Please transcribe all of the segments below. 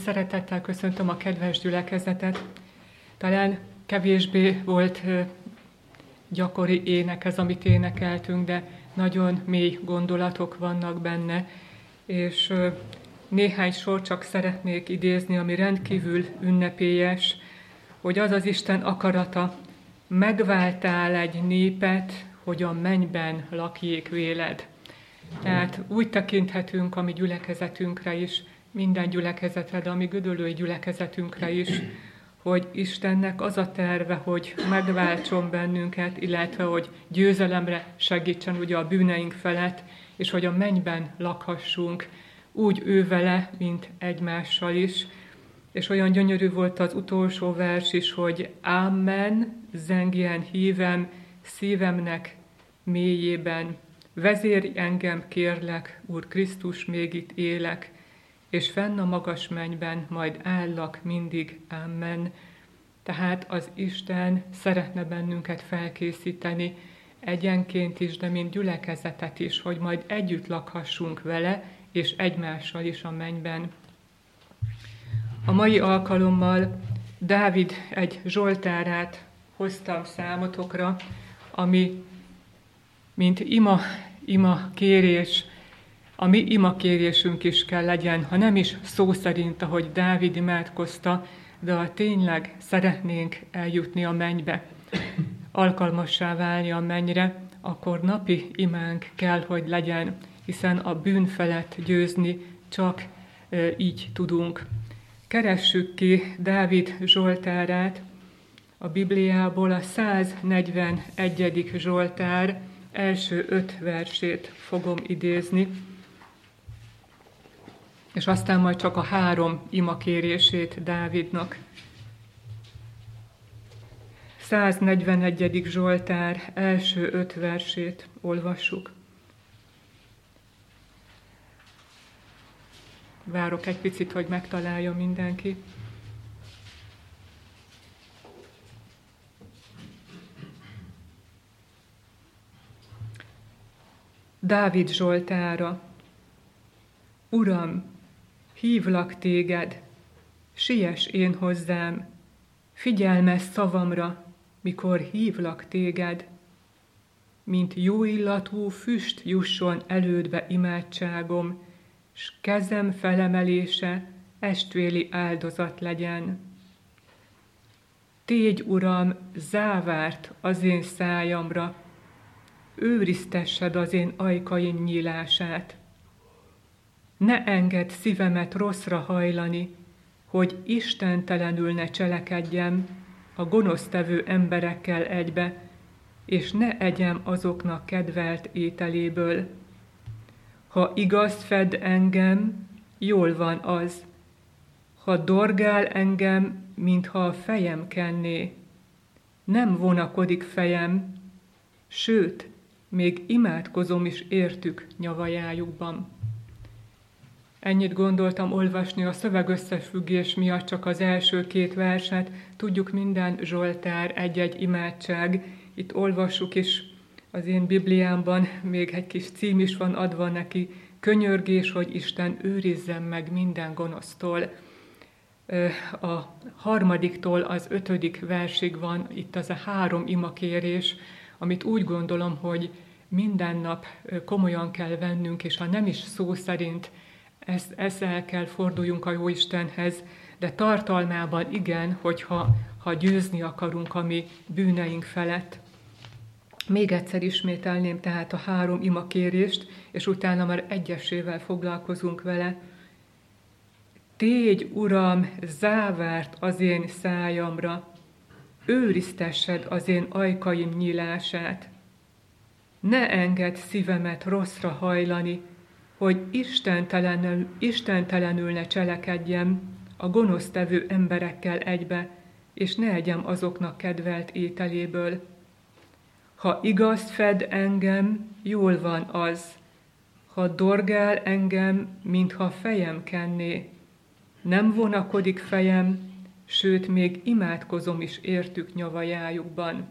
Szeretettel köszöntöm a kedves gyülekezetet. Talán kevésbé volt gyakori ének ez, amit énekeltünk, de nagyon mély gondolatok vannak benne, és néhány sort csak szeretnék idézni, ami rendkívül ünnepélyes, hogy az az Isten akarata, megváltál egy népet, hogy a mennyben lakjék véled. Tehát úgy tekinthetünk a mi gyülekezetünkre is, minden gyülekezetre, de a mi gödöllői gyülekezetünkre is, hogy Istennek az a terve, hogy megváltson bennünket, illetve hogy győzelemre segítsen ugye a bűneink felett, és hogy a mennyben lakhassunk, úgy ő vele, mint egymással is. És olyan gyönyörű volt az utolsó vers is, hogy Amen, zengjen hívem szívemnek mélyében. Vezérj engem, kérlek, Úr Krisztus, még itt élek, és fenn a magas mennyben majd állak mindig. Amen. Tehát az Isten szeretne bennünket felkészíteni, egyenként is, de mint gyülekezetet is, hogy majd együtt lakhassunk vele, és egymással is a mennyben. A mai alkalommal Dávid egy zsoltárát hoztam számotokra, ami mint ima kérés, a mi imakérésünk is kell legyen, ha nem is szó szerint, ahogy Dávid imádkozta, de ha tényleg szeretnénk eljutni a mennybe, alkalmassá válni a mennyre, akkor napi imánk kell, hogy legyen, hiszen a bűn felett győzni csak így tudunk. Keressük ki Dávid zsoltárát a Bibliából, a 141. zsoltár első 5 versét fogom idézni, és aztán majd csak a 3 imakérését Dávidnak. 141. zsoltár első 5 versét olvassuk. Várok egy picit, hogy megtalálja mindenki. Dávid zsoltára. Uram, hívlak téged, siess én hozzám, figyelmezz szavamra, mikor hívlak téged, mint jó illatú füst jusson elődbe imádságom, s kezem felemelése estvéli áldozat legyen. Tégy, Uram, závárt az én szájamra, őriztessed az én ajkaim nyílását. Ne engedd szívemet rosszra hajlani, hogy istentelenül ne cselekedjem a gonosztevő emberekkel egybe, és ne egyem azoknak kedvelt ételéből. Ha igaz fed engem, jól van az. Ha dorgál engem, mintha a fejem kenné, nem vonakodik fejem, sőt, még imádkozom is értük nyavajájukban. Ennyit gondoltam olvasni a szövegösszefüggés miatt, csak az első 2 verset. Tudjuk, minden zsoltár egy-egy imádság. Itt olvassuk is az én Bibliámban, még egy kis cím is van adva neki, könyörgés, hogy Isten őrizzen meg minden gonosztól. A 3-tól az 5. versig van itt az a 3 imakérés, amit úgy gondolom, hogy minden nap komolyan kell vennünk, és ha nem is szó szerint ezzel kell forduljunk a Jóistenhez, de tartalmában igen, hogyha győzni akarunk a mi bűneink felett. Még egyszer ismételném tehát a 3 imakérést, és utána már egyesével foglalkozunk vele. Tégy, Uram, závárt az én szájamra, őriztessed az én ajkaim nyílását. Ne engedd szívemet rosszra hajlani, hogy istentelenül ne cselekedjem a gonosztevő emberekkel egybe, és ne egyem azoknak kedvelt ételéből. Ha igaz fed engem, jól van az. Ha dorgál engem, mintha fejem kenné, nem vonakodik fejem, sőt, még imádkozom is értük nyavajájukban.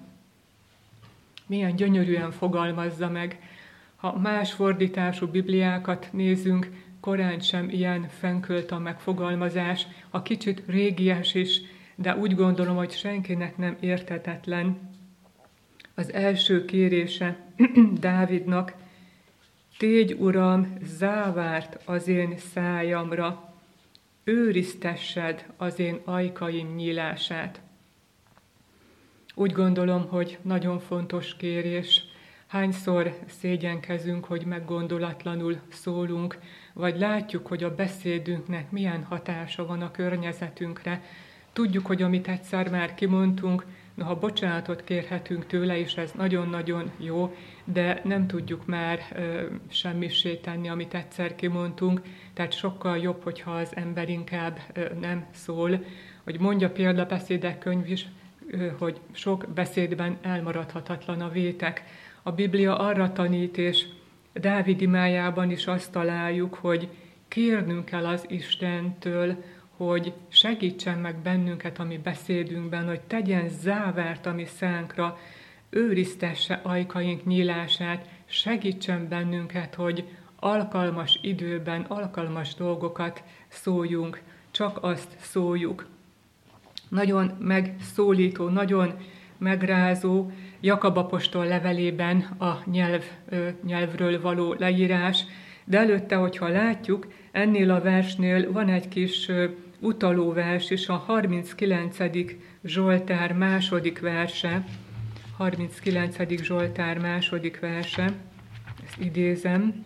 Milyen gyönyörűen fogalmazza meg. Ha más fordítású Bibliákat nézünk, korán sem ilyen fenkölt a megfogalmazás, a kicsit régies is, de úgy gondolom, hogy senkinek nem érthetetlen. Az első kérése Dávidnak: tégy, Uram, závárt az én szájamra, őriztessed az én ajkaim nyílását. Úgy gondolom, hogy nagyon fontos kérés. Hányszor szégyenkezünk, hogy meggondolatlanul szólunk, vagy látjuk, hogy a beszédünknek milyen hatása van a környezetünkre. Tudjuk, hogy amit egyszer már kimondtunk, noha bocsánatot kérhetünk tőle, és ez nagyon-nagyon jó, de nem tudjuk már semmissé tenni, amit egyszer kimondtunk, tehát sokkal jobb, hogyha az ember inkább nem szól. Hogy mondja példabeszédek könyv is, hogy sok beszédben elmaradhatatlan a vétek. A Biblia arra tanít, és Dávid imájában is azt találjuk, hogy kérnünk kell az Istentől, hogy segítsen meg bennünket a mi beszédünkben, hogy tegyen závárt a mi szánkra, őriztesse ajkaink nyílását, segítsen bennünket, hogy alkalmas időben, alkalmas dolgokat szóljunk, csak azt szóljuk. Nagyon megszólító, nagyon megrázó Jakab apostol levelében a nyelvről való leírás, de előtte, hogyha látjuk, ennél a versnél van egy kis utaló vers is, a 39. Zsoltár második verse, 39. Zsoltár második verse, ezt idézem.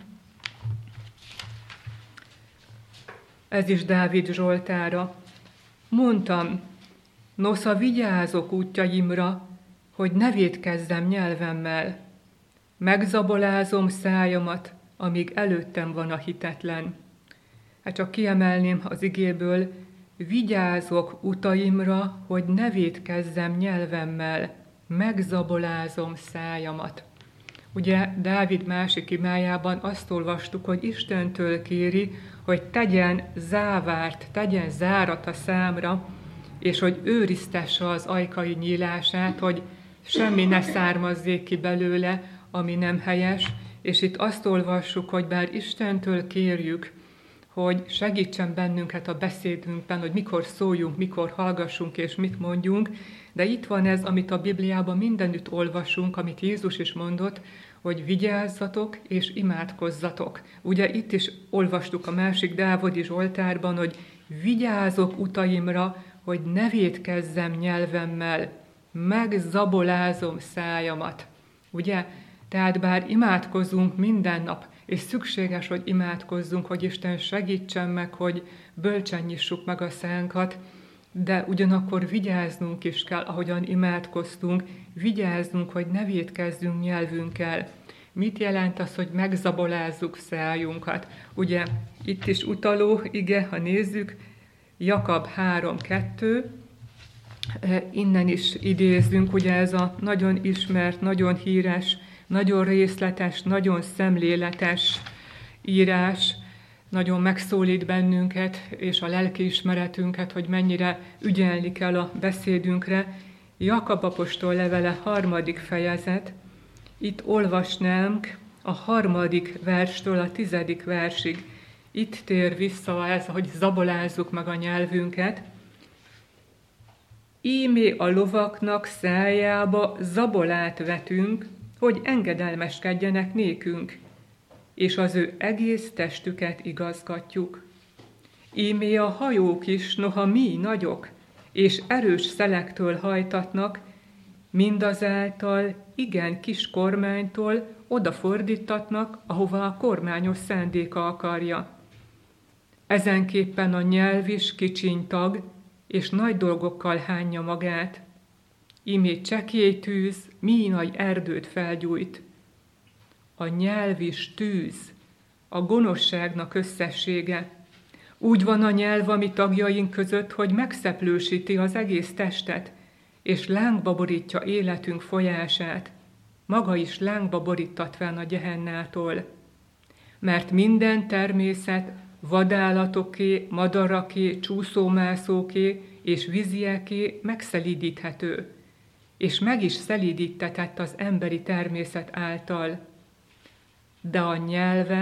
Ez is Dávid Zsoltára. Mondtam, nosza vigyázok útjaimra, hogy ne vétkezzem nyelvemmel. Megzabolázom szájamat, amíg előttem van a hitetlen. Hát csak kiemelném az igéből, vigyázok utaimra, hogy ne vétkezzem nyelvemmel. Megzabolázom szájamat. Ugye Dávid másik imájában azt olvastuk, hogy Istentől kéri, hogy tegyen závárt, tegyen zárat a számra, és hogy őriztesse az ajkai nyílását, hogy semmi ne származzék ki belőle, ami nem helyes, és itt azt olvassuk, hogy bár Istentől kérjük, hogy segítsen bennünket a beszédünkben, hogy mikor szóljunk, mikor hallgassunk és mit mondjunk, de itt van ez, amit a Bibliában mindenütt olvasunk, amit Jézus is mondott, hogy vigyázzatok és imádkozzatok. Ugye itt is olvastuk a másik Dávidi Zsoltárban, hogy vigyázok utaimra, hogy ne vétkezzem nyelvemmel, megzabolázom szájamat. Ugye? Tehát bár imádkozunk minden nap, és szükséges, hogy imádkozzunk, hogy Isten segítsen meg, hogy bölcsen nyissuk meg a szánkat, de ugyanakkor vigyáznunk is kell, ahogyan imádkoztunk, vigyáznunk, hogy ne vétkezzünk nyelvünkkel. Mit jelent az, hogy megzabolázzuk szájunkat? Ugye itt is utaló ige, ha nézzük, Jakab 3:2, innen is idézünk, ugye ez a nagyon ismert, nagyon híres, nagyon részletes, nagyon szemléletes írás, nagyon megszólít bennünket, és a lelkiismeretünket, hogy mennyire ügyelni kell a beszédünkre. Jakab apostol levele 3. fejezet, itt olvasnánk a 3. verstől a 10. versig. Itt tér vissza ez, hogy zabolázzuk meg a nyelvünket. Ímé a lovaknak szájába zabolát vetünk, hogy engedelmeskedjenek nékünk, és az ő egész testüket igazgatjuk. Ímé a hajók is, noha mi nagyok, és erős szelektől hajtatnak, mindazáltal igen kis kormánytól odafordítatnak, ahova a kormányos szándéka akarja. Ezenképpen a nyelv is kicsiny tag, és nagy dolgokkal hányja magát. Ímé csekély tűz, mi nagy erdőt felgyújt. A nyelv is tűz, a gonoszságnak összessége. Úgy van a nyelv a mi tagjaink között, hogy megszeplősíti az egész testet, és lángba borítja életünk folyását, maga is lángba borítatván a gyehennától. Mert minden természet vadállatoké, madaraké, csúszómászóké és vízieké megszelídíthető, és meg is szelídítetett az emberi természet által. De a nyelvet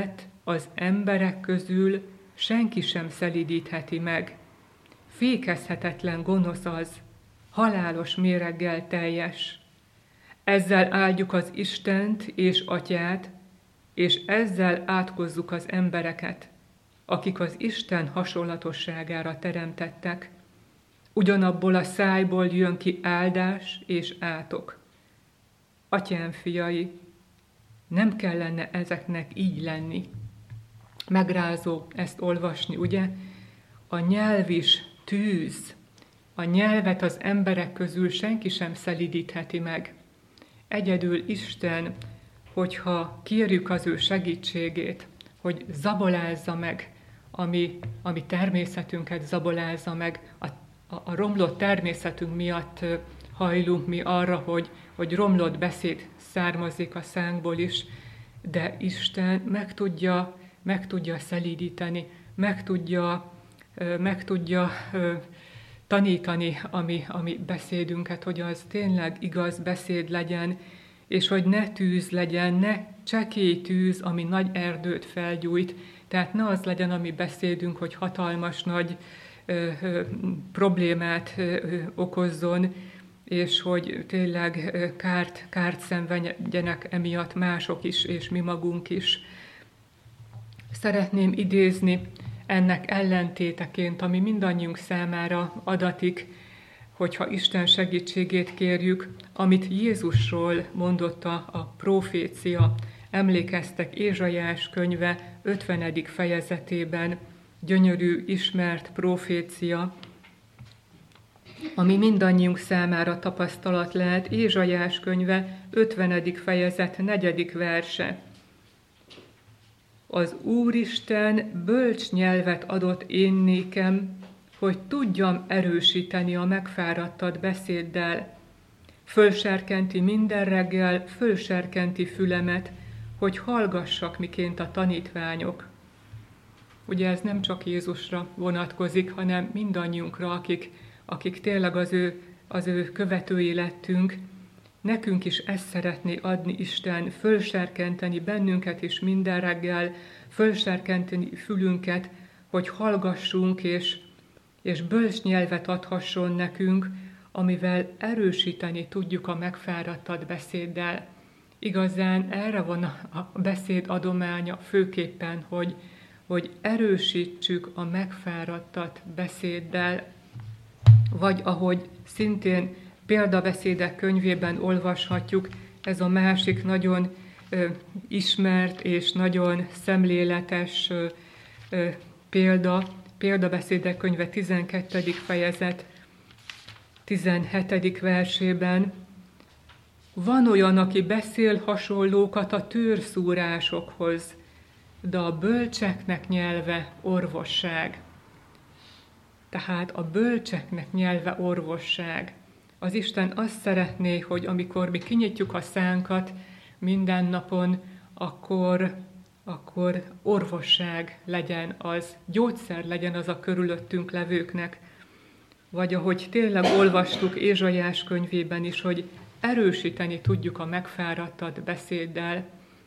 az emberek közül senki sem szelídítheti meg. Fékezhetetlen gonosz az, halálos méreggel teljes. Ezzel áldjuk az Istent és Atyát, és ezzel átkozzuk az embereket, akik az Isten hasonlatosságára teremtettek. Ugyanabból a szájból jön ki áldás és átok. Atyám fiai, nem kellene ezeknek így lenni. Megrázó ezt olvasni, ugye? A nyelv is tűz. A nyelvet az emberek közül senki sem szelídítheti meg. Egyedül Isten, hogyha kérjük az ő segítségét, hogy zabolázza meg, ami természetünket zabolázza meg, a romlott természetünk miatt hajlunk mi arra, hogy romlott beszéd származik a szánkból is, de Isten meg tudja szelídíteni, meg tudja tanítani a mi beszédünket, hogy az tényleg igaz beszéd legyen, és hogy ne tűz legyen, ne csekély tűz, ami nagy erdőt felgyújt, tehát ne az legyen a mi beszédünk, hogy hatalmas nagy problémát okozzon, és hogy tényleg kárt szenvedjenek emiatt mások is, és mi magunk is. Szeretném idézni ennek ellentéteként, ami mindannyiunk számára adatik, hogyha Isten segítségét kérjük, amit Jézusról mondott a profécia. Emlékeztek Ézsaiás könyve 50. fejezetében, gyönyörű, ismert profécia, ami mindannyiunk számára tapasztalat lehet. Ézsaiás könyve 50. fejezet 4. verse. Az Úristen bölcs nyelvet adott én nékem, hogy tudjam erősíteni a megfáradtat beszéddel. Fölserkenti minden reggel, fölserkenti fülemet, hogy hallgassak, miként a tanítványok. Ugye ez nem csak Jézusra vonatkozik, hanem mindannyiunkra, akik tényleg az ő követői lettünk. Nekünk is ezt szeretné adni Isten, fölserkenteni bennünket is minden reggel, fölserkenteni fülünket, hogy hallgassunk, és bölcs nyelvet adhasson nekünk, amivel erősíteni tudjuk a megfáradtat beszéddel. Igazán erre van a beszéd adománya főképpen, hogy erősítsük a megfáradtat beszéddel, vagy ahogy szintén példabeszédek könyvében olvashatjuk, ez a másik nagyon ismert és nagyon szemléletes példabeszédek könyve 12. fejezet 17. versében. Van olyan, aki beszél hasonlókat a tőrszúrásokhoz, de a bölcseknek nyelve orvosság. Tehát a bölcseknek nyelve orvosság. Az Isten azt szeretné, hogy amikor mi kinyitjuk a szánkat minden napon, akkor orvosság legyen az, gyógyszer legyen az a körülöttünk levőknek. Vagy ahogy tényleg olvastuk Ézsaiás könyvében is, hogy erősíteni tudjuk a megfáradtat beszéddel.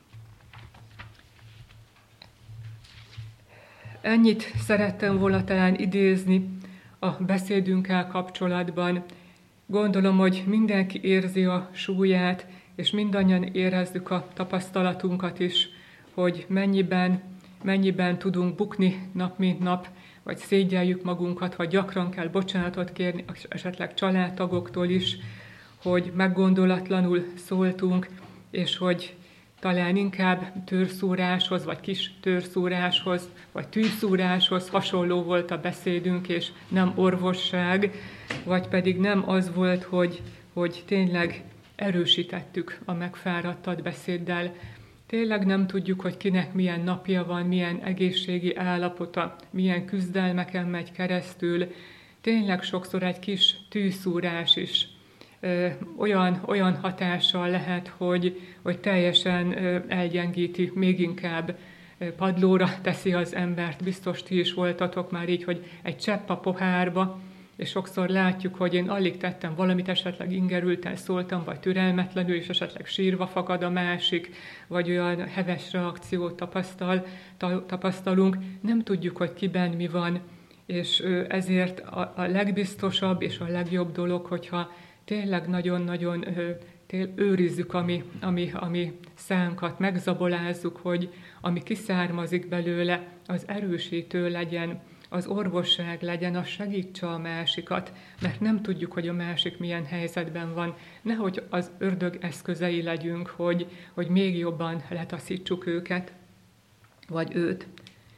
Ennyit szerettem volna talán idézni a beszédünkkel kapcsolatban. Gondolom, hogy mindenki érzi a súlyát, és mindannyian érezzük a tapasztalatunkat is, hogy mennyiben tudunk bukni nap mint nap, vagy szégyeljük magunkat, vagy gyakran kell bocsánatot kérni, esetleg családtagoktól is, hogy meggondolatlanul szóltunk, és hogy talán inkább tőrszúráshoz, vagy kis tőrszúráshoz, vagy tűszúráshoz hasonló volt a beszédünk, és nem orvosság, vagy pedig nem az volt, hogy tényleg erősítettük a megfáradtat beszéddel. Tényleg nem tudjuk, hogy kinek milyen napja van, milyen egészségi állapota, milyen küzdelmeken megy keresztül. Tényleg sokszor egy kis tűszúrás is olyan hatással lehet, hogy teljesen elgyengíti, még inkább padlóra teszi az embert. Biztos ti is voltatok már így, hogy egy csepp a pohárba, És sokszor látjuk, hogy én alig tettem valamit, esetleg ingerülten szóltam, vagy türelmetlenül, és esetleg sírva fakad a másik, vagy olyan heves reakciót tapasztalunk. Nem tudjuk, hogy kiben mi van, és ezért a legbiztosabb és a legjobb dolog, hogyha tényleg nagyon-nagyon őrizzük ami szánkat, megzabolázzuk, hogy ami kiszármazik belőle, az erősítő legyen, az orvosság legyen, az segítse a másikat, mert nem tudjuk, hogy a másik milyen helyzetben van. Nehogy az ördög eszközei legyünk, hogy még jobban letaszítsuk őket, vagy őt.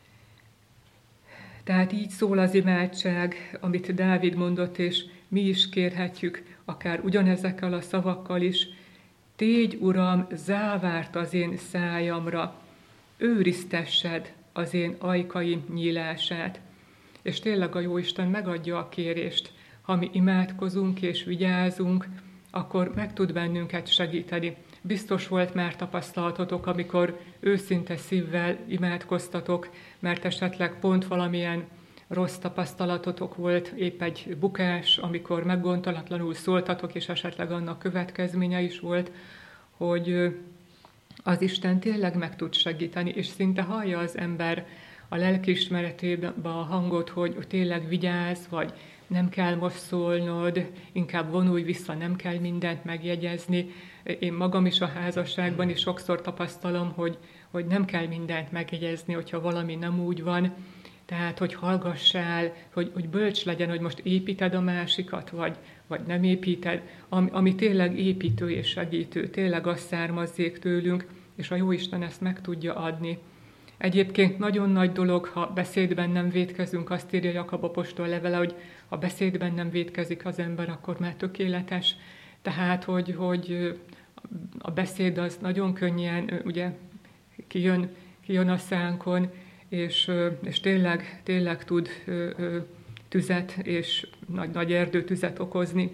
Tehát így szól az imádság, amit Dávid mondott, és mi is kérhetjük, akár ugyanezekkel a szavakkal is. Tégy, Uram, závárt az én szájamra, őriztessed az én ajkaim nyílását. És tényleg a Jóisten megadja a kérést. Ha mi imádkozunk és vigyázunk, akkor meg tud bennünket segíteni. Biztos volt már tapasztalatotok, amikor őszinte szívvel imádkoztatok, mert esetleg pont valamilyen rossz tapasztalatotok volt, épp egy bukás, amikor meggondolatlanul szóltatok, és esetleg annak következménye is volt, hogy az Isten tényleg meg tud segíteni, és szinte hallja az ember a lelkiismeretében a hangot, hogy tényleg vigyázz, vagy nem kell most szólnod, inkább vonulj vissza, nem kell mindent megjegyezni. Én magam is a házasságban is sokszor tapasztalom, hogy nem kell mindent megjegyezni, hogyha valami nem úgy van. Tehát, hogy hallgassál, hogy bölcs legyen, hogy most építed a másikat, vagy nem építed, ami tényleg építő és segítő, tényleg az származzék tőlünk, és a Jóisten ezt meg tudja adni. Egyébként nagyon nagy dolog, ha beszédben nem vétkezünk, azt írja Jakab apostol levele, hogy ha beszédben nem vétkezik az ember, akkor már tökéletes. Tehát, hogy a beszéd az nagyon könnyen ugye kijön a szánkon, és tényleg tud tüzet és nagy erdőtüzet okozni.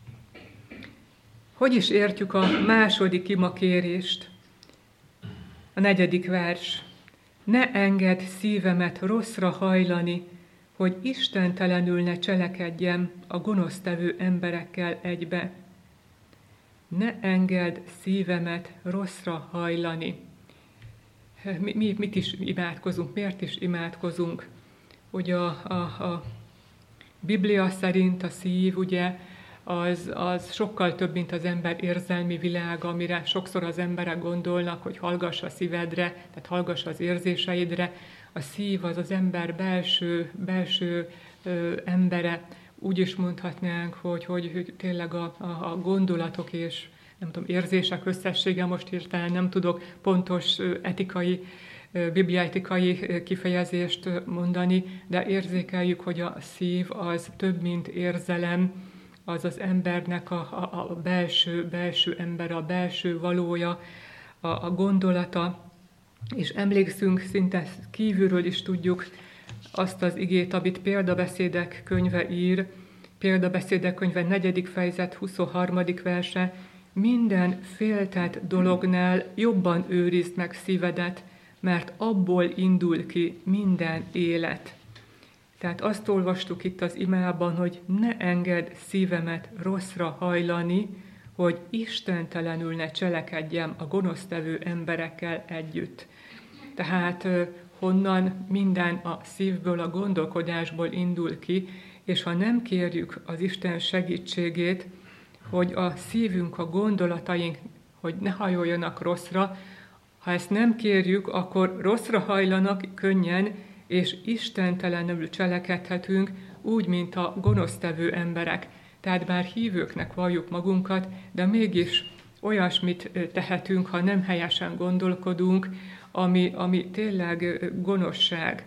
Hogy is értjük a második imakérést? A 4. vers. Ne engedd szívemet rosszra hajlani, hogy istentelenül ne cselekedjem a gonosztevő emberekkel egybe. Ne engedd szívemet rosszra hajlani. Mit is imádkozunk? Miért is imádkozunk? Ugye a Biblia szerint a szív, ugye, az sokkal több, mint az ember érzelmi világa, amire sokszor az emberek gondolnak, hogy hallgass a szívedre, tehát hallgass az érzéseidre. A szív az az ember belső embere. Úgy is mondhatnánk, hogy tényleg a gondolatok és nem tudom, érzések összessége, most hirtelen nem tudok pontos bibliaetikai kifejezést mondani, de érzékeljük, hogy a szív az több, mint érzelem, az az embernek a belső ember, a belső valója, a gondolata, és emlékszünk, szinte kívülről is tudjuk azt az igét, amit Példabeszédek könyve ír, Példabeszédek könyve 4. fejezet 23. verse, minden féltett dolognál jobban őrizd meg szívedet, mert abból indul ki minden élet. Tehát azt olvastuk itt az imában, hogy ne engedd szívemet rosszra hajlani, hogy istentelenül ne cselekedjem a gonosztevő emberekkel együtt. Tehát honnan minden a szívből, a gondolkodásból indul ki, és ha nem kérjük az Isten segítségét, hogy a szívünk, a gondolataink, hogy ne hajoljanak rosszra, ha ezt nem kérjük, akkor rosszra hajlanak könnyen, és istentelenül cselekedhetünk, úgy, mint a gonosztevő emberek. Tehát bár hívőknek valljuk magunkat, de mégis olyasmit tehetünk, ha nem helyesen gondolkodunk, ami tényleg gonoszság.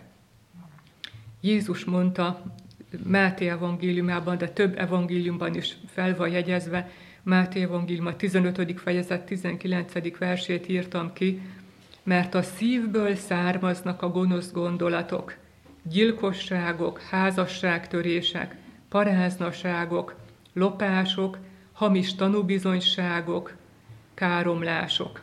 Jézus mondta Máté evangéliumában, de több evangéliumban is fel van jegyezve, Máté evangélium a 15. fejezet 19. versét írtam ki, mert a szívből származnak a gonosz gondolatok, gyilkosságok, házasságtörések, paráznaságok, lopások, hamis tanúbizonyságok, káromlások.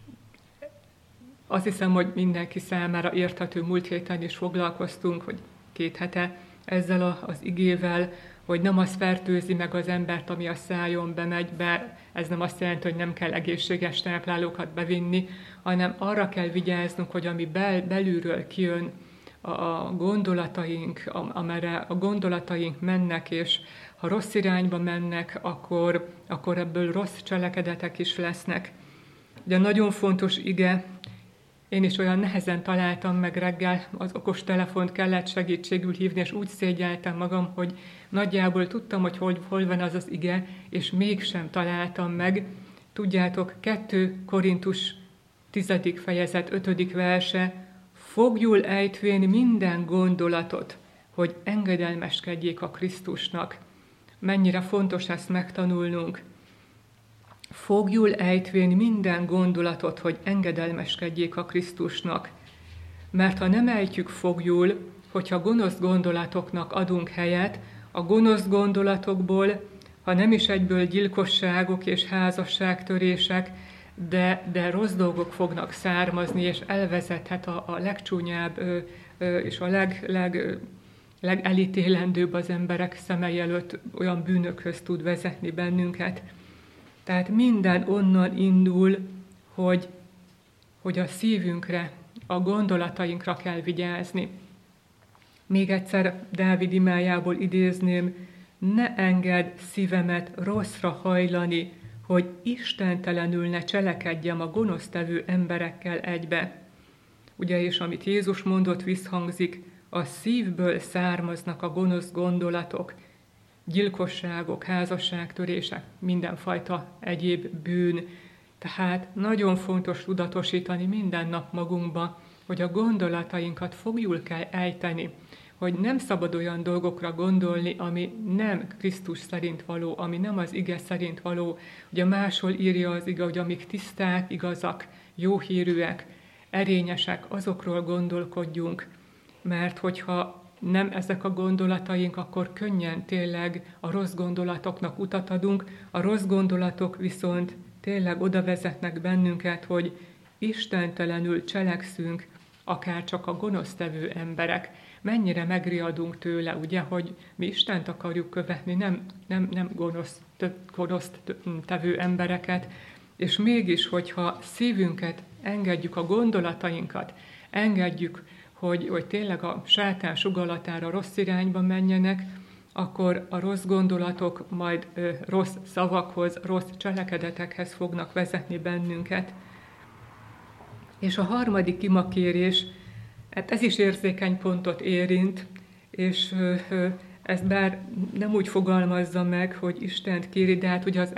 Azt hiszem, hogy mindenki számára érthető, múlt héten is foglalkoztunk, hogy 2 hete ezzel az igével, hogy nem az fertőzi meg az embert, ami a szájon bemegy be, ez nem azt jelenti, hogy nem kell egészséges táplálókat bevinni, hanem arra kell vigyáznunk, hogy ami belülről kijön, a gondolataink, amerre a gondolataink mennek, és ha rossz irányba mennek, akkor ebből rossz cselekedetek is lesznek. Ugye nagyon fontos ige, én is olyan nehezen találtam meg reggel, az okostelefont kellett segítségül hívni, és úgy szégyeltem magam, hogy nagyjából tudtam, hogy hol van az az ige, és mégsem találtam meg. Tudjátok, 2 Korintus 10. fejezet 5. verse, fogjul ejtvén minden gondolatot, hogy engedelmeskedjék a Krisztusnak. Mennyire fontos ezt megtanulnunk. Fogjul ejtvén minden gondolatot, hogy engedelmeskedjék a Krisztusnak. Mert ha nem ejtjük fogjul, hogyha gonosz gondolatoknak adunk helyet, a gonosz gondolatokból, ha nem is egyből gyilkosságok és házasságtörések, de rossz dolgok fognak származni, és elvezethet a legcsúnyább és a legelítélendőbb az emberek szemei előtt olyan bűnökhöz tud vezetni bennünket. Tehát minden onnan indul, hogy a szívünkre, a gondolatainkra kell vigyázni. Még egyszer Dávid imájából idézném, ne engedd szívemet rosszra hajlani, hogy istentelenül ne cselekedjem a gonosztevő emberekkel egybe. Ugye, és amit Jézus mondott, visszhangzik, a szívből származnak a gonosz gondolatok, gyilkosságok, házasságtörések, mindenfajta egyéb bűn. Tehát nagyon fontos tudatosítani minden nap magunkba, hogy a gondolatainkat fogjul kell ejteni, hogy nem szabad olyan dolgokra gondolni, ami nem Krisztus szerint való, ami nem az ige szerint való. Ugye máshol írja az ige, hogy amik tiszták, igazak, jóhírűek, erényesek, azokról gondolkodjunk, mert hogyha nem ezek a gondolataink, akkor könnyen tényleg a rossz gondolatoknak utat adunk, a rossz gondolatok viszont tényleg oda vezetnek bennünket, hogy istentelenül cselekszünk, akár csak a gonosztevő emberek. Mennyire megriadunk tőle, ugye, hogy mi Istent akarjuk követni, nem gonosz tevő embereket, és mégis, hogyha szívünket engedjük, a gondolatainkat engedjük, hogy tényleg a sátán sugalatára rossz irányba menjenek, akkor a rossz gondolatok majd rossz szavakhoz, rossz cselekedetekhez fognak vezetni bennünket. És a harmadik imakérés, hát ez is érzékeny pontot érint, és ezt bár nem úgy fogalmazza meg, hogy Istent kéri, de hát ugye az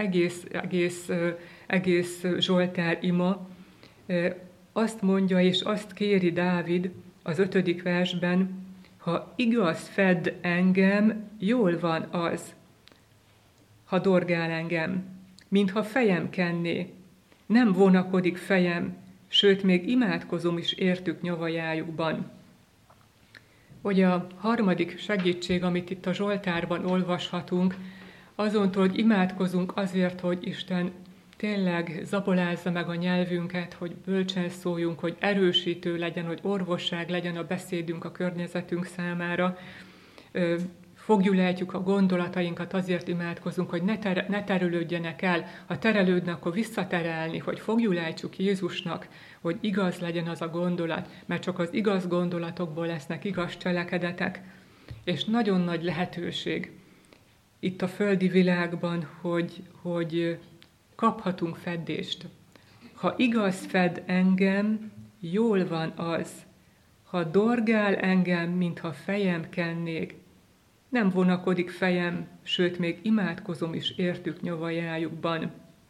egész Zsoltár ima azt mondja, és azt kéri Dávid az 5. versben, ha igaz fedd engem, jól van az, ha dorgál engem, mintha fejem kenné. Nem vonakodik fejem, sőt, még imádkozom is értük nyavajájukban. Hogy a harmadik segítség, amit itt a Zsoltárban olvashatunk, azontól, hogy imádkozunk azért, hogy Isten tényleg zabolázza meg a nyelvünket, hogy bölcsen szóljunk, hogy erősítő legyen, hogy orvosság legyen a beszédünk a környezetünk számára. Fogjulejtjük a gondolatainkat, azért imádkozunk, hogy ne terelődjenek el. Ha terelődnek, akkor visszaterelni, hogy fogjulejtsük Jézusnak, hogy igaz legyen az a gondolat, mert csak az igaz gondolatokból lesznek igaz cselekedetek. És nagyon nagy lehetőség itt a földi világban, hogy kaphatunk feddést. Ha igaz fed engem, jól van az. Ha dorgál engem, mintha fejem kennék, nem vonakodik fejem, sőt, még imádkozom is értük nyavajájukban.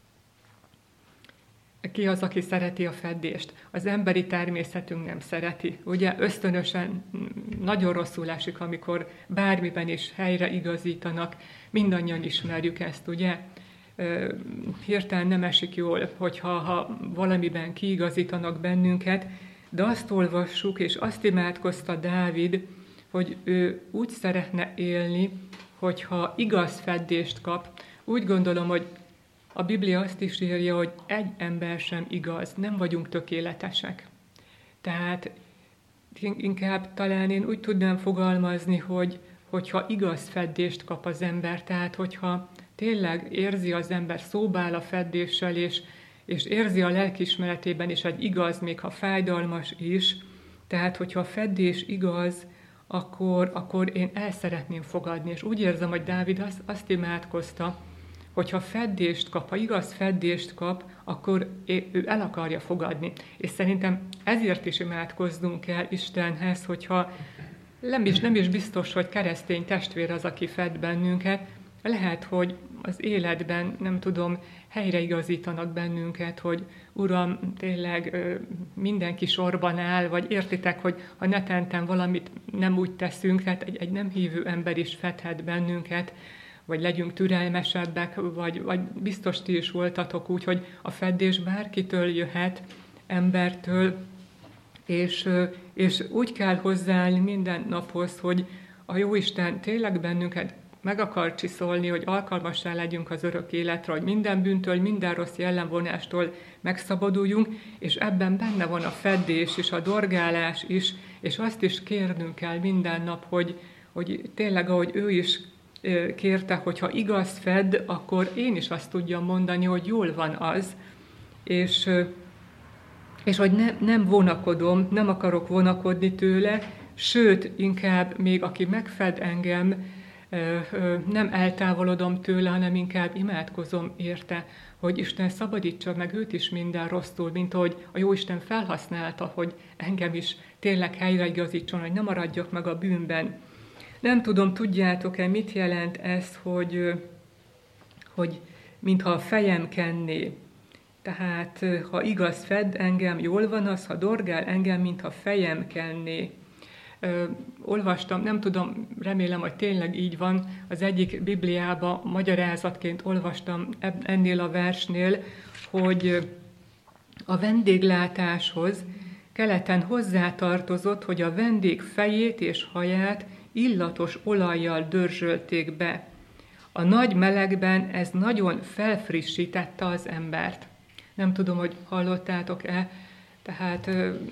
Ki az, aki szereti a feddést? Az emberi természetünk nem szereti. Ugye ösztönösen nagyon rosszul esik, amikor bármiben is helyre igazítanak. Mindannyian ismerjük ezt, ugye? Hirtelen nem esik jól, hogyha valamiben kiigazítanak bennünket, de azt olvassuk, és azt imádkozta Dávid, hogy ő úgy szeretne élni, hogyha igaz feddést kap. Úgy gondolom, hogy a Biblia azt is írja, hogy egy ember sem igaz, nem vagyunk tökéletesek. Tehát inkább talán én úgy tudnám fogalmazni, hogyha igaz feddést kap az ember, tehát hogyha tényleg érzi az ember, szóba áll a feddéssel, és érzi a lelkiismeretében is egy igaz, még ha fájdalmas is, tehát hogyha a feddés igaz, akkor én el szeretném fogadni. És úgy érzem, hogy Dávid azt imádkozta, hogyha feddést kap, ha igaz feddést kap, akkor ő el akarja fogadni. És szerintem ezért is imádkoznunk kell Istenhez, hogyha nem is biztos, hogy keresztény testvér az, aki fed bennünket, lehet, hogy az életben, nem tudom, helyreigazítanak bennünket, hogy Uram, tényleg mindenki sorban áll, vagy értitek, hogy ha netenten valamit nem úgy teszünk, tehát egy nem hívő ember is fedhet bennünket, vagy legyünk türelmesebbek, vagy biztos ti is voltatok úgy, hogy a feddés bárkitől jöhet, embertől, és úgy kell hozzáállni minden naphoz, hogy a Jóisten tényleg bennünket meg akar csiszolni, hogy alkalmassá legyünk az örök életre, hogy minden bűntől, minden rossz jellemvonástól megszabaduljunk, és ebben benne van a feddés és a dorgálás is, és azt is kérnünk kell minden nap, hogy tényleg, ahogy ő is kérte, hogyha igaz fed, akkor én is azt tudjam mondani, hogy jól van az, és hogy nem vonakodom, nem akarok vonakodni tőle, sőt, inkább még aki megfed engem, nem eltávolodom tőle, hanem inkább imádkozom érte, hogy Isten szabadítsa meg őt is minden rossztól, mint ahogy a Jóisten felhasználta, hogy engem is tényleg helyreigazítson, hogy ne maradjak meg a bűnben. Nem tudom, tudjátok-e, mit jelent ez, hogy mintha a fejem kenné. Tehát, ha igaz fed engem, jól van az, ha dorgál engem, mintha fejem kenné. Olvastam, nem tudom, remélem, hogy tényleg így van, az egyik Bibliába magyarázatként olvastam ennél a versnél, hogy a vendéglátáshoz keleten hozzátartozott, hogy a vendég fejét és haját illatos olajjal dörzsölték be. A nagy melegben ez nagyon felfrissítette az embert. Nem tudom, hogy hallottátok-e, tehát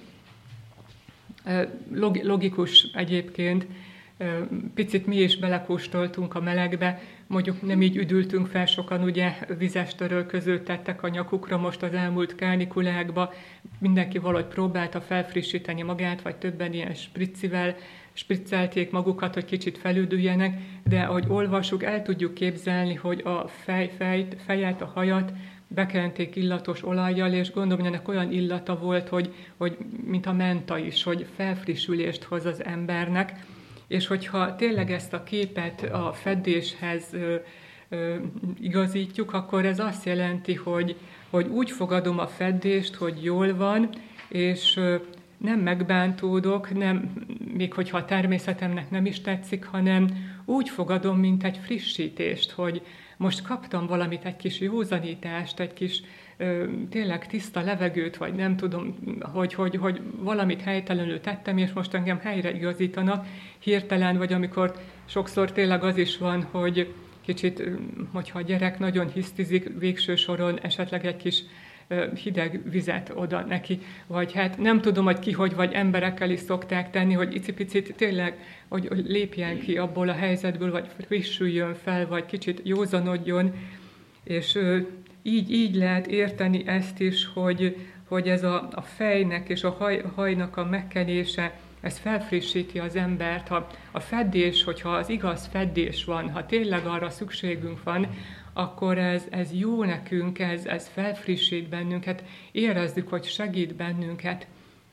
logikus egyébként, picit mi is belekóstoltunk a melegbe, mondjuk nem így üdültünk fel, sokan ugye vizes törölközőt tettek a nyakukra most az elmúlt kánikulákba, mindenki valahogy próbálta felfrissíteni magát, vagy többen ilyen spriccivel spriccelték magukat, hogy kicsit felüdüljenek, de ahogy olvassuk, el tudjuk képzelni, hogy a fejet, a hajat bekenték illatos olajjal, és gondolom, hogy ennek olyan illata volt, hogy mint a menta is, hogy felfrissülést hoz az embernek, és hogyha tényleg ezt a képet a feddéshez igazítjuk, akkor ez azt jelenti, hogy úgy fogadom a feddést, hogy jól van, és nem megbántódok, még hogyha a természetemnek nem is tetszik, hanem úgy fogadom, mint egy frissítést, hogy most kaptam valamit, egy kis józanítást, egy kis tényleg tiszta levegőt, vagy nem tudom, hogy valamit helytelenül tettem, és most engem helyre igazítanak hirtelen, vagy amikor sokszor tényleg az is van, hogy kicsit, hogyha a gyerek nagyon hisztizik, végső soron esetleg egy kis hideg vizet oda neki, vagy hát nem tudom, hogy ki, hogy emberekkel is szokták tenni, hogy icipicit tényleg, hogy lépjen ki abból a helyzetből, vagy frissüljön fel, vagy kicsit józanodjon, és így lehet érteni ezt is, hogy ez a fejnek és a hajnak a megkenése, ez felfrissíti az embert. Ha a feddés, hogyha az igaz feddés van, ha tényleg arra szükségünk van, akkor ez jó nekünk, ez felfrissít bennünket, érezzük, hogy segít bennünket.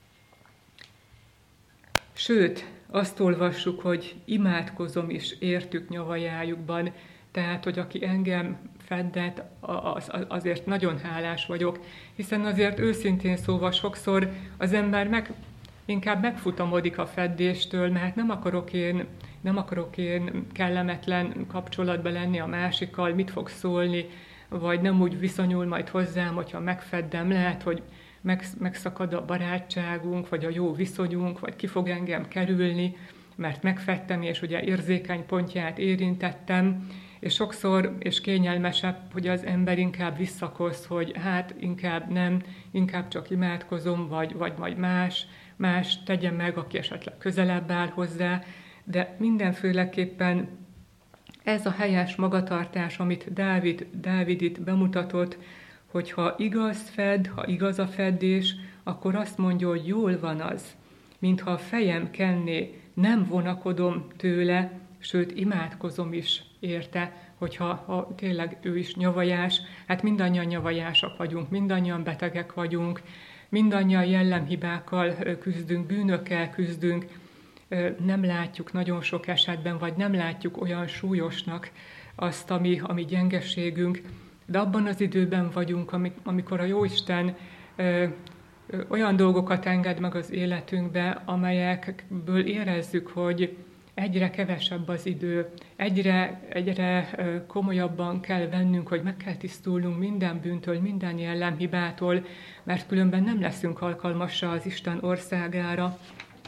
Sőt, azt olvassuk, hogy imádkozom is értük nyavajájukban, tehát, hogy aki engem fedett, azért nagyon hálás vagyok, hiszen azért őszintén szóval sokszor az ember inkább megfutamodik a feddéstől, mert nem akarok én kellemetlen kapcsolatban lenni a másikkal, mit fog szólni, vagy nem úgy viszonyul majd hozzám, hogyha megfeddem, lehet, hogy megszakad a barátságunk, vagy a jó viszonyunk, vagy ki fog engem kerülni, mert megfedtem, és ugye érzékeny pontját érintettem, És sokszor, és kényelmesebb, hogy az ember inkább visszakoz, hogy hát inkább nem, inkább csak imádkozom, vagy majd más tegye meg, aki esetleg közelebb áll hozzá, de mindenféleképpen ez a helyes magatartás, amit Dávid itt bemutatott, hogy ha igaz fed, ha igaz a feddés, akkor azt mondja, hogy jól van az, mintha a fejem kenné, nem vonakodom tőle, sőt imádkozom is érte, hogyha tényleg ő is nyavajás, hát mindannyian nyavajásak vagyunk, mindannyian betegek vagyunk, mindannyian jellemhibákkal küzdünk, bűnökkel küzdünk, nem látjuk nagyon sok esetben, vagy nem látjuk olyan súlyosnak azt, ami gyengeségünk, de abban az időben vagyunk, amikor a Jóisten olyan dolgokat enged meg az életünkbe, amelyekből érezzük, hogy egyre kevesebb az idő, egyre komolyabban kell vennünk, hogy meg kell tisztulnunk minden bűntől, minden jellemhibától, mert különben nem leszünk alkalmassá az Isten országára.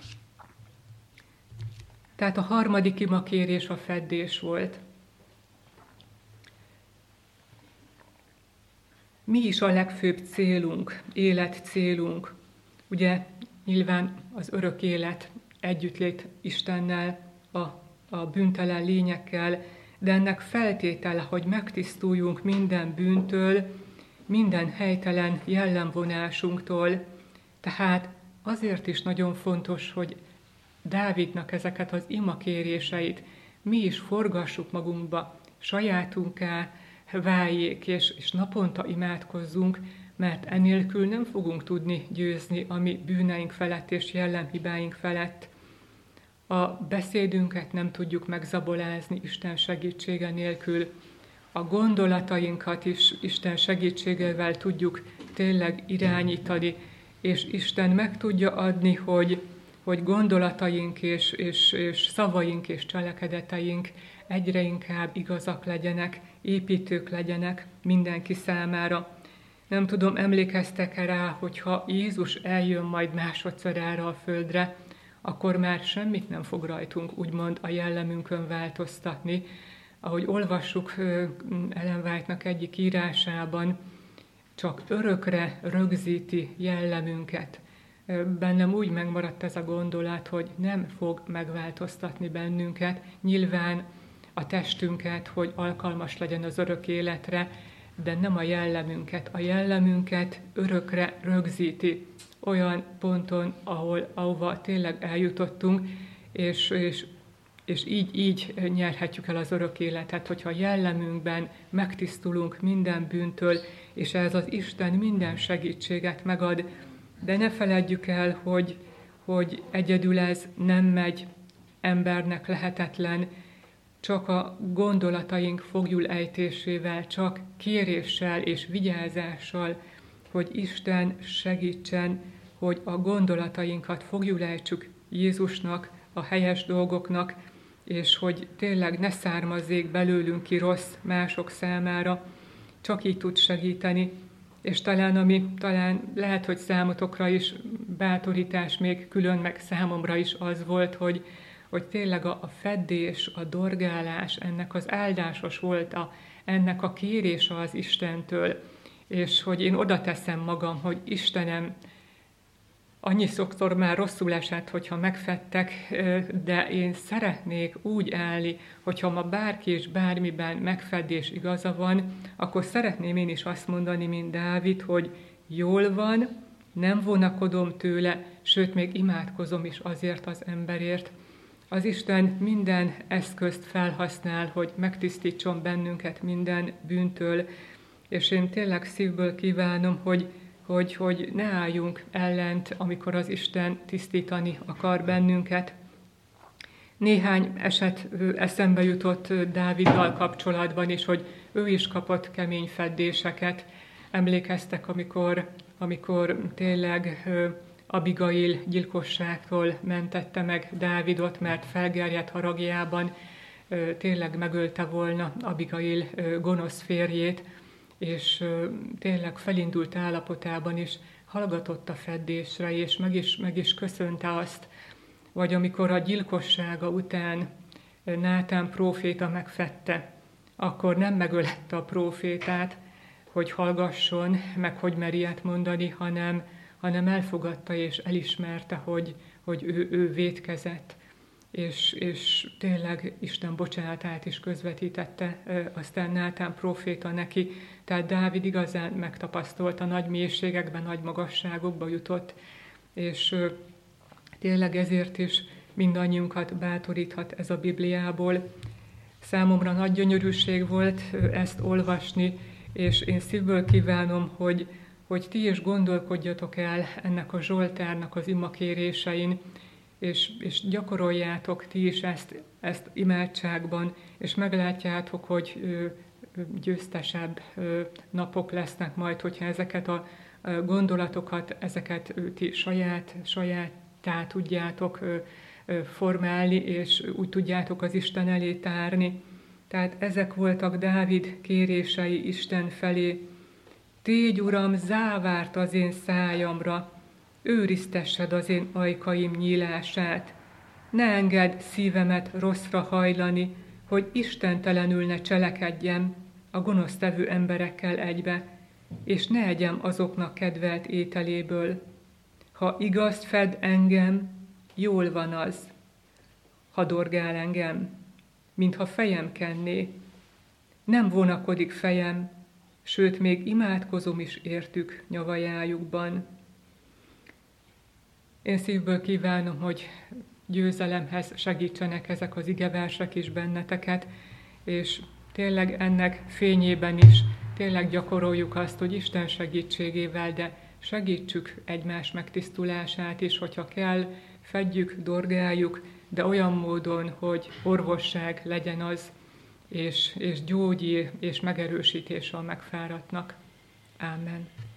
Tehát a harmadik imakérés a feddés volt. Mi is a legfőbb célunk, életcélunk? Ugye nyilván az örök élet, együttlét Istennel, a bűntelen lényekkel, de ennek feltétele, hogy megtisztuljunk minden bűntől, minden helytelen jellemvonásunktól. Tehát azért is nagyon fontos, hogy Dávidnak ezeket az imakéréseit mi is forgassuk magunkba, sajátunká váljék, és naponta imádkozzunk, mert enélkül nem fogunk tudni győzni a mi bűneink felett és jellemhibáink felett. A beszédünket nem tudjuk megzabolázni Isten segítsége nélkül. A gondolatainkat is Isten segítségével tudjuk tényleg irányítani, és Isten meg tudja adni, hogy gondolataink és szavaink és cselekedeteink egyre inkább igazak legyenek, építők legyenek mindenki számára. Nem tudom, emlékeztek-e rá, hogyha Jézus eljön majd másodszorra a földre, akkor már semmit nem fog rajtunk, úgymond a jellemünkön változtatni. Ahogy olvassuk Ellen White-nak egyik írásában, csak örökre rögzíti jellemünket. Bennem úgy megmaradt ez a gondolat, hogy nem fog megváltoztatni bennünket, nyilván a testünket, hogy alkalmas legyen az örök életre, de nem a jellemünket. A jellemünket örökre rögzíti olyan ponton, ahova tényleg eljutottunk, és így nyerhetjük el az örök életet, hogyha a jellemünkben megtisztulunk minden bűntől, és ez az Isten minden segítséget megad, de ne feledjük el, hogy egyedül ez nem megy, embernek lehetetlen, csak a gondolataink fogjul ejtésével, csak kéréssel és vigyázással, hogy Isten segítsen, hogy a gondolatainkat fogjul ejtsük Jézusnak, a helyes dolgoknak, és hogy tényleg ne származzék belőlünk ki rossz mások számára, csak így tud segíteni. És talán lehet, hogy számotokra is bátorítás még külön, meg számomra is az volt, hogy tényleg a feddés, a dorgálás, ennek az áldásos volt, ennek a kérése az Istentől, és hogy én oda teszem magam, hogy Istenem, annyi sokszor már rosszul esett, hogyha megfedtek, de én szeretnék úgy állni, hogyha ma bárki és bármiben megfedés igaza van, akkor szeretném én is azt mondani, mint Dávid, hogy jól van, nem vonakodom tőle, sőt, még imádkozom is azért az emberért. Az Isten minden eszközt felhasznál, hogy megtisztítson bennünket minden bűntől, és én tényleg szívből kívánom, hogy ne álljunk ellent, amikor az Isten tisztítani akar bennünket. Néhány eset eszembe jutott Dáviddal kapcsolatban is, hogy ő is kapott kemény feddéseket. Emlékeztek, amikor tényleg Abigail gyilkosságtól mentette meg Dávidot, mert felgerjedt haragjában tényleg megölte volna Abigail gonosz férjét, és tényleg felindult állapotában is hallgatott a feddésre, és meg is köszönte azt. Vagy amikor a gyilkossága után Nátán próféta megfedte akkor nem megölette a prófétát, hogy hallgasson, meg hogy meri ilyet mondani, hanem elfogadta és elismerte, hogy ő vétkezett, és tényleg Isten bocsánatát is közvetítette aztán Nátán próféta neki. Tehát Dávid igazán megtapasztalta, nagy mélységekben, nagy magasságokba jutott, és tényleg ezért is mindannyiunkat bátoríthat ez a Bibliából. Számomra nagy gyönyörűség volt ezt olvasni, és én szívből kívánom, hogy ti is gondolkodjatok el ennek a Zsoltárnak az imakérésein, és gyakoroljátok ti is ezt imádságban, és meglátjátok, hogy győztesebb napok lesznek majd, hogyha ezeket a gondolatokat, ezeket ti sajáttá tudjátok formálni, és úgy tudjátok az Isten elé tárni. Tehát ezek voltak Dávid kérései Isten felé. Tégy, Uram, závárt az én szájamra, őriztessed az én ajkaim nyílását. Ne engedd szívemet rosszra hajlani, hogy istentelenül ne cselekedjem a gonosztevő emberekkel egybe, és ne egyem azoknak kedvelt ételéből. Ha igazt fed engem, jól van az. Ha dorgál engem, mintha fejem kenné. Nem vonakodik fejem, sőt, még imádkozom is értük nyavajájukban. Én szívből kívánom, hogy győzelemhez segítsenek ezek az igeversek is benneteket, és tényleg ennek fényében is tényleg gyakoroljuk azt, hogy Isten segítségével, de segítsük egymás megtisztulását is, hogyha kell, fedjük, dorgáljuk, de olyan módon, hogy orvosság legyen az, és gyógyír és megerősítés a megfáradtnak. Ámen.